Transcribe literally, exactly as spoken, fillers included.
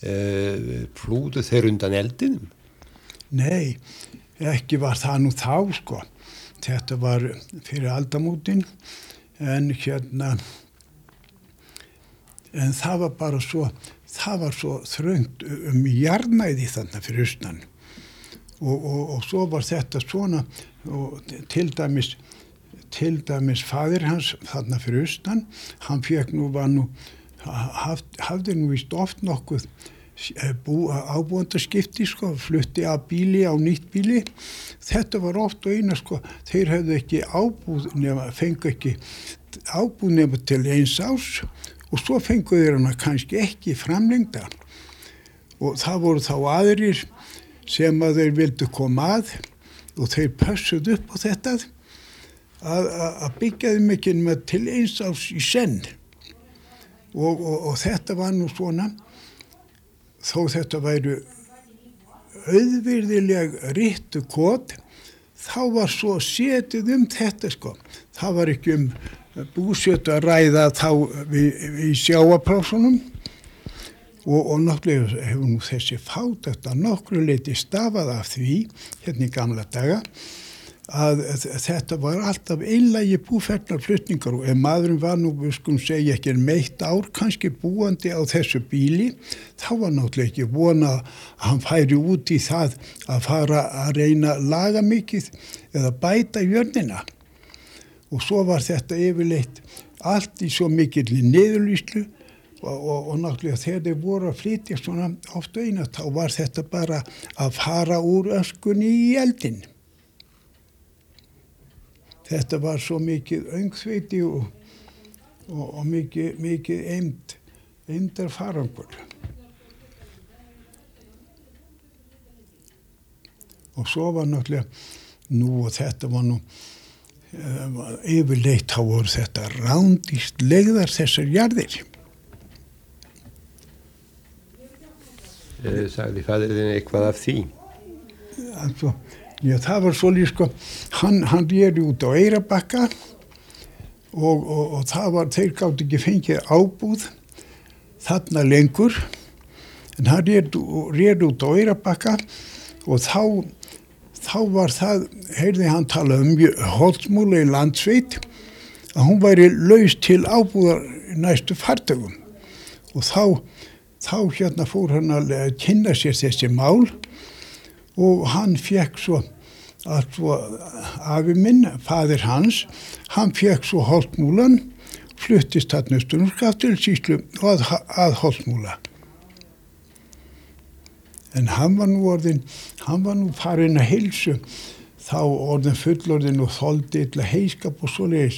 uh, flúðu þeir undan eldinum? Nei, ekki var það nú þá sko. Þetta var fyrir aldamótin en hérna en það var bara svo það var svo þröngt um jarðnæði þarna fyrir austan og, og, og svo var þetta svona og til dæmis til dæmis faðir hans þarna fyrir austan hann fekk nú var nú haf, hafði nú víst oft nokkuð ábúendaskipti sko, flutti af bíli á nýtt bíli. Þetta var oft og eina sko, þeir hefðu ekki ábúð nema, fengu ekki ábúð nema til eins árs og svo fengu þeir hana kannski ekki framlengda. Og það voru þá aðrir sem að þeir vildu koma að og þeir pössuðu upp á þetta að, að byggja þeim ekki með til eins árs í senn. Og, og, og þetta var nú svona þó þetta væru auðvirðileg rittu kot, þá var svo setið um þetta sko. Það var ekki um búsetu að ræða þá við, við sjávarplásunum og, og náttúrulega hefur nú þessi fátækt að nokkru leyti stafað af því, hérna í gamla daga, að þetta var alltaf einlægi búferðarflutningar og ef maðurinn var nú, við skulum segja ekki meitt ár kannski búandi á þessu bíli, þá var náttúrulega ekki vona að hann færi út í það að fara að reyna að laga mikið eða bæta jörðina. Og svo var þetta yfirleitt allt í svo mikill niðurlýslu og, og, og náttúrulega þegar þeir voru að flytja svona oft eina, þá var þetta bara að fara úr öskunni í eldin. Þetta var svo mikið öngþveiti og, og, og mikið, mikið eymd, eymdar farangur. Og svo var náttúrulega, nú og þetta var nú, uh, yfirleitt þá voru þetta rándýrt legðar þessar jarðir. Eh, sagði faðirinn eitthvað af því? Altså, já, það var svolítið sko, hann, hann réri út á Eyrarbakka og, og, og það var, þeir gátt ekki fengið ábúð þarna lengur, en hann réri út á Eyrarbakka og þá, þá var það, heyrði hann tala um Holtsmúla í Landsveit, að hún væri laus til ábúðar næstu fartugum og þá, þá hérna fór hann að kynna sér þessi mál og hann fekk svo að svo afi minn, faðir hans, hann fekk svo Holtsmúlan, fluttist þarna austur um Skaftafellssýslu og að, að Holtsmúla. En hann var nú orðinn, hann var nú farinn að heilsu, þá orðinn fullorðinn og þoldi illa heiskap og svoleiðis.